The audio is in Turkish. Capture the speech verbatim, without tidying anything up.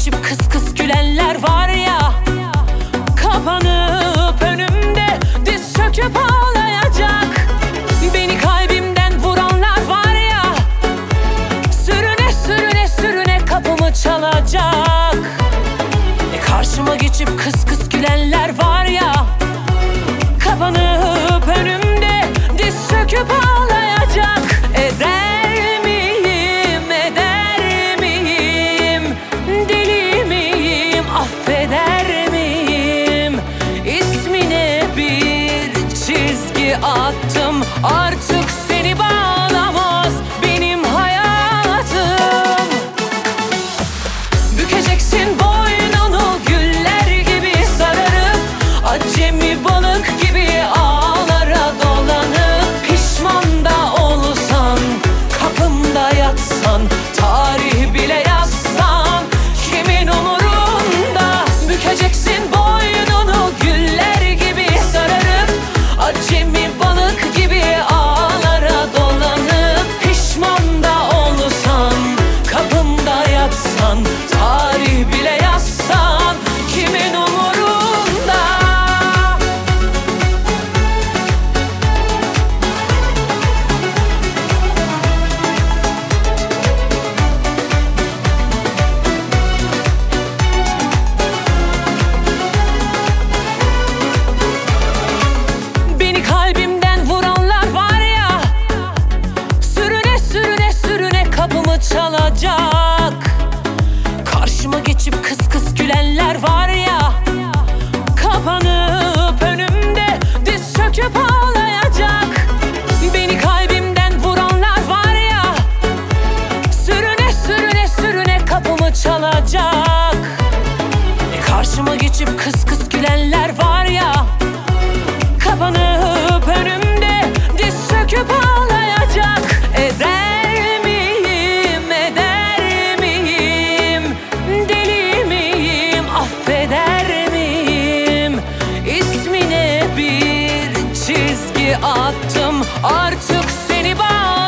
geçip kıs kıs gülenler var ya, kapanıp önümde diz çöküp ağlayacak. Beni kalbimden vuranlar var ya, sürüne sürüne sürüne kapımı çalacak. E karşıma geçip kıs kıs gülenler var ya, kapanıp önümde diz çöküp ağlayacak. Eder miyim, eder miyim, deli miyim, affeder miyim? İsmine bir çizgi attım, artık seni bağlamaz benim hayatım. Bükeceksin boynunu güller gibi sararıp, acemi balık gibi ağlara dolanıp, pişman da olsan, kapımda yatsan, tarih bile yazsan, kimin umurunda? Bükeceksin boynunu güller gibi sararıp, acemi balık gibi ağlara dolanıp, pişman da olsan, kapımda yatsan, tarih bile yazsan, kimin umurunda? Beni kalbimden vuranlar var ya, sürüne sürüne sürüne kapımı çalacak. Karşıma geçip kıs kıs gülenler var ya, kapanıp önümde diz çöküp ağlayacak. Beni kalbimden vuranlar var ya, sürüne sürüne sürüne kapımı çalacak. E karşıma geçip kıs kıs gülenler var ya, kapanıp önümde diz çöküp ağlayacak. Eder miyim, eder miyim, deli miyim, affeder miyim? İsmine bir çizgi attım, artık seni bağlamaz